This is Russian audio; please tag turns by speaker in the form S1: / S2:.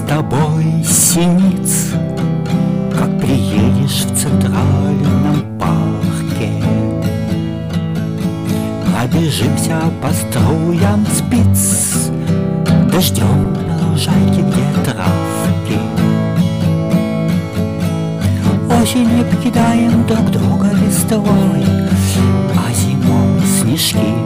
S1: тобой синиц, как приедешь в Центральном парке. Пробежимся по струям спиц, дождем на лужайке, где травки. Осенью покидаем друг друга листвой, а зимой снежки